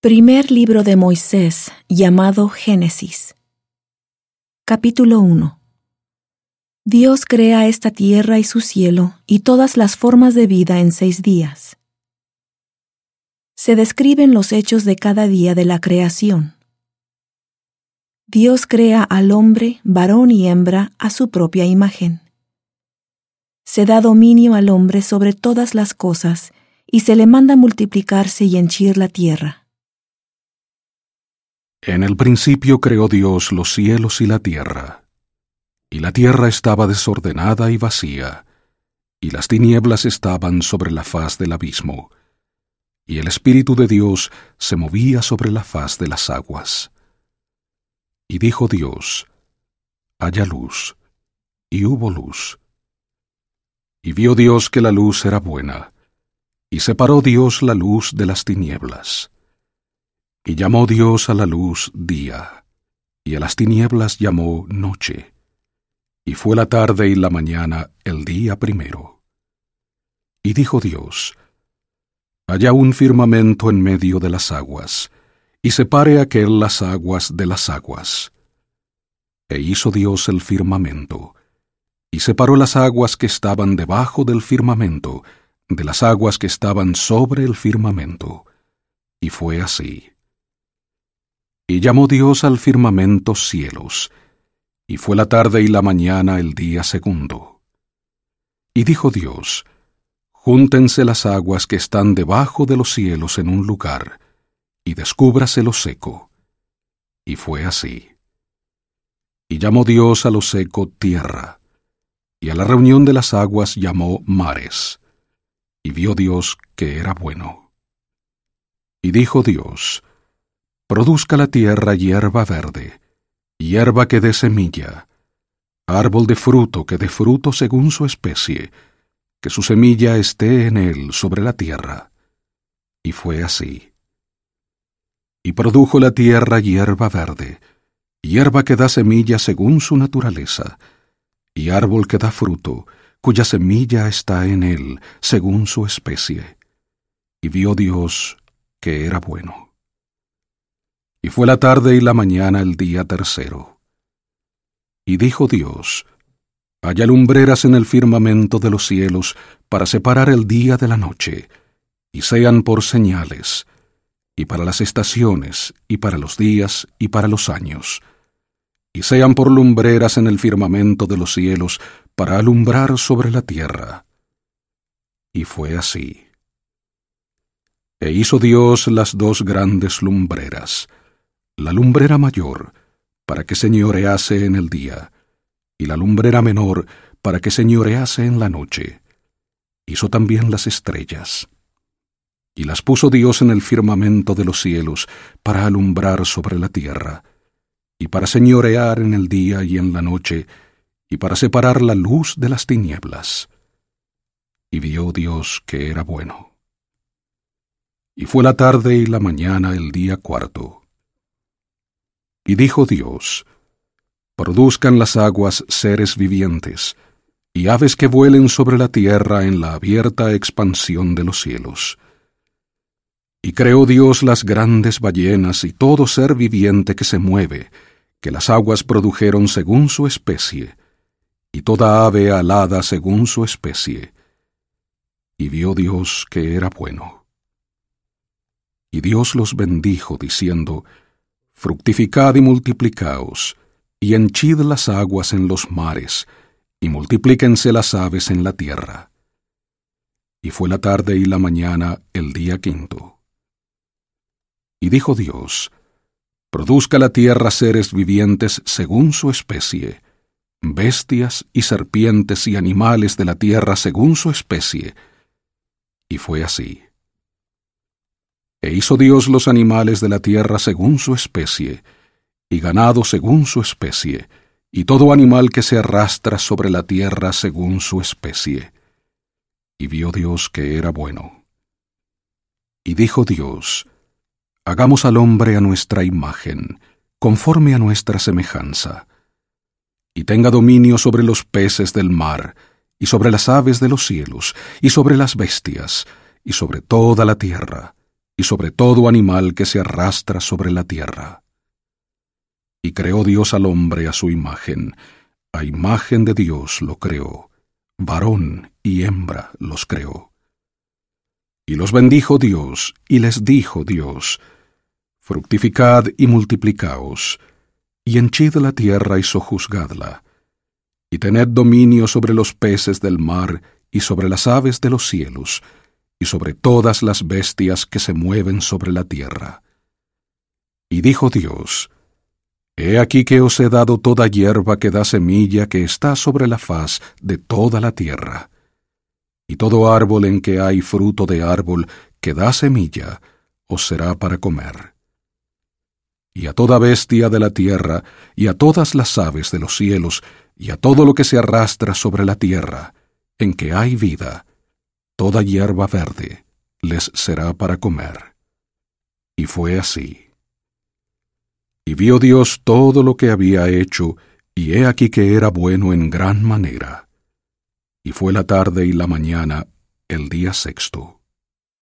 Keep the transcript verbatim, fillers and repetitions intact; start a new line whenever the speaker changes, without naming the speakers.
Primer libro de Moisés, llamado Génesis. Capítulo uno. Dios crea esta tierra y su cielo y todas las formas de vida en seis días. Se describen los hechos de cada día de la creación. Dios crea al hombre, varón y hembra, a su propia imagen. Se da dominio al hombre sobre todas las cosas y se le manda multiplicarse y henchir la tierra.
En el principio creó Dios los cielos y la tierra. Y la tierra estaba desordenada y vacía, y las tinieblas estaban sobre la faz del abismo, y el Espíritu de Dios se movía sobre la faz de las aguas. Y dijo Dios: haya luz, y hubo luz. Y vio Dios que la luz era buena, y separó Dios la luz de las tinieblas. Y llamó Dios a la luz día, y a las tinieblas llamó noche. Y fue la tarde y la mañana el día primero. Y dijo Dios: haya un firmamento en medio de las aguas, y separe aquel las aguas de las aguas. E hizo Dios el firmamento, y separó las aguas que estaban debajo del firmamento de las aguas que estaban sobre el firmamento. Y fue así. Y llamó Dios al firmamento cielos, y fue la tarde y la mañana el día segundo. Y dijo Dios: júntense las aguas que están debajo de los cielos en un lugar, y descúbrase lo seco. Y fue así. Y llamó Dios a lo seco tierra, y a la reunión de las aguas llamó mares. Y vio Dios que era bueno. Y dijo Dios: produzca la tierra hierba verde, hierba que dé semilla, árbol de fruto que dé fruto según su especie, que su semilla esté en él sobre la tierra. Y fue así. Y produjo la tierra hierba verde, hierba que da semilla según su naturaleza, y árbol que da fruto, cuya semilla está en él según su especie. Y vio Dios que era bueno. Y fue la tarde y la mañana el día tercero. Y dijo Dios: haya lumbreras en el firmamento de los cielos para separar el día de la noche, y sean por señales, y para las estaciones, y para los días, y para los años, y sean por lumbreras en el firmamento de los cielos para alumbrar sobre la tierra. Y fue así. E hizo Dios las dos grandes lumbreras, la lumbrera mayor, para que señorease en el día, y la lumbrera menor, para que señorease en la noche. Hizo también las estrellas. Y las puso Dios en el firmamento de los cielos, para alumbrar sobre la tierra, y para señorear en el día y en la noche, y para separar la luz de las tinieblas. Y vio Dios que era bueno. Y fue la tarde y la mañana el día cuarto. Y dijo Dios: produzcan las aguas seres vivientes, y aves que vuelen sobre la tierra en la abierta expansión de los cielos. Y creó Dios las grandes ballenas y todo ser viviente que se mueve, que las aguas produjeron según su especie, y toda ave alada según su especie. Y vio Dios que era bueno. Y Dios los bendijo, diciendo: fructificad y multiplicaos, y henchid las aguas en los mares, y multiplíquense las aves en la tierra. Y fue la tarde y la mañana el día quinto. Y dijo Dios: produzca la tierra seres vivientes según su especie, bestias y serpientes y animales de la tierra según su especie. Y fue así. E hizo Dios los animales de la tierra según su especie, y ganado según su especie, y todo animal que se arrastra sobre la tierra según su especie. Y vio Dios que era bueno. Y dijo Dios: hagamos al hombre a nuestra imagen, conforme a nuestra semejanza, y tenga dominio sobre los peces del mar, y sobre las aves de los cielos, y sobre las bestias, y sobre toda la tierra, y sobre todo animal que se arrastra sobre la tierra. Y creó Dios al hombre a su imagen, a imagen de Dios lo creó, varón y hembra los creó. Y los bendijo Dios, y les dijo Dios: fructificad y multiplicaos, y henchid la tierra y sojuzgadla, y tened dominio sobre los peces del mar, y sobre las aves de los cielos, y sobre todas las bestias que se mueven sobre la tierra. Y dijo Dios: He aquí que os he dado toda hierba que da semilla que está sobre la faz de toda la tierra, y todo árbol en que hay fruto de árbol que da semilla os será para comer. Y a toda bestia de la tierra, y a todas las aves de los cielos, y a todo lo que se arrastra sobre la tierra, en que hay vida, toda hierba verde les será para comer. Y fue así. Y vio Dios todo lo que había hecho, y he aquí que era bueno en gran manera. Y fue la tarde y la mañana el día sexto.